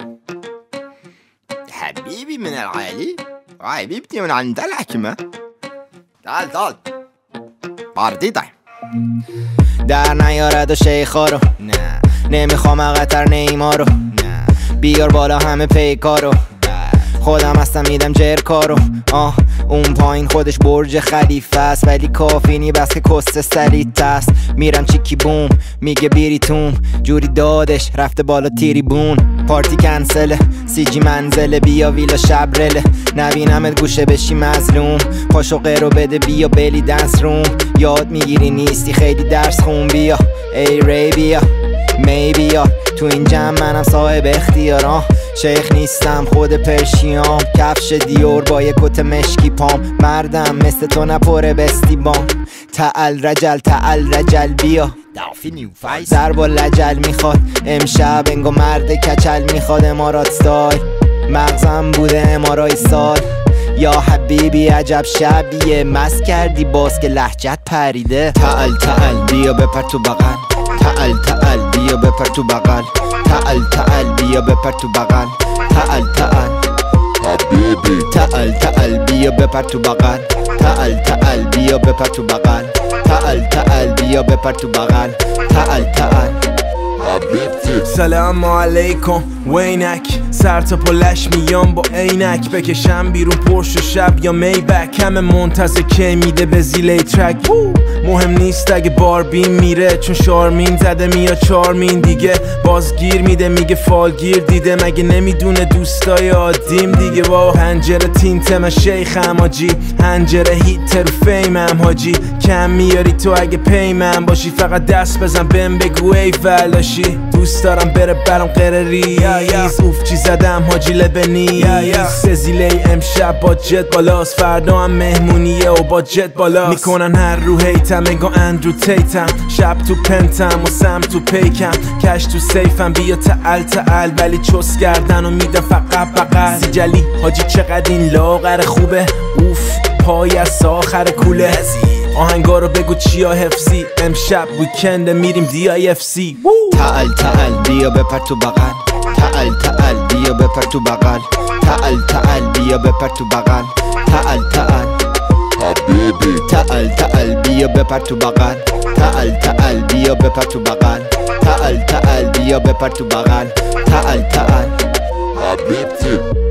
حبيبي من العالي وحبيبتي من عند الحكمة. تعال پارتی تایم. در نیارد و شیخا رو، نه نمیخوام قطر نیما رو، نه بیار بالا همه پیکارو، خودم هستم میدم جرکارو. اون پایین خودش برج خلیفه است، ولی کافی نی بس که کست سلیت است. میرم چیکی بوم میگه بیریتوم، جوری دادش رفته بالا تیری بون. پارتی کنسله سیجی منزله، بیا ویلا شبرله، نبینمت گوشه بشی مظلوم. پاشو قیرو بده بیا بلی دنس روم، یاد میگیری نیستی خیلی درس خون. بیا ای ری بیا می بیا تو این جمع منم صاحب اختیارم. شیخ نیستم خود پرشیام، کفش دیور با یک کت مشکی پام. مردم مثل تو نپره بستیبام. تعال رجل بیا ضرب و لجل میخواد امشب، انگو مرد کچل میخواد. امارات ستایل مغزم بوده امارای سال. یا حبیبی عجب شبیه، مست کردی باز که لهجت پریده. تعال بیا بپر تو بغل، تعال بیا بپر تو بغل، تعال بیا بپر تو بغل، تعال حبیبی تعال بیا بپر تو بغل، تعال بیا بپر تو بغل، تعال بیا بپر تو بغل، تعال سلام علیکم وینک، سر تا پلش میام با عینک. بکشم بیرون پرش و شب یا میبک، همه منتظر کی میده به زیلی ترک. مهم نیست اگه باربین میره، چون شارمین زده میاد چارمین دیگه. بازگیر میده میگه فالگیر دیده، مگه نمیدونه دوستای عادیم دیگه. با هنجره تینت من شیخم حاجی، هنجره هیتر و فیمم حاجی. کم میاری تو اگه پیمم باشی، فقط دست بزن بهم بگو ای ولاشی. دوست دارم بره برام قرریز، اوف چی زدم حاجی لبنی. سزیلی امشب با جت بالاست، فردا هم مهمونیه و با جت بالاست. میکنن هر رو هیتم انگو اندرو تیتم، شب تو پنتم و سم تو پیکم، کش تو سیفم. بیا تعال ولی چوس کردن و میدم فقط بقل. سیجلی حاجی چقدر این لاغر خوبه، اوف پای از آخر کوله. آهنگا رو بگو چیا حفظی، امشب ویکند میریم DIFC. تعال بیا بپر تو بغل، تعال بیا بپر تو بغل، تعال بیا بپر تو بغل، تعال حبیبی تعال بیا بپر تو بغل، تعال بیا بپر تو بغل، تعال بیا بپر تو بغل، تعال حبیبتی.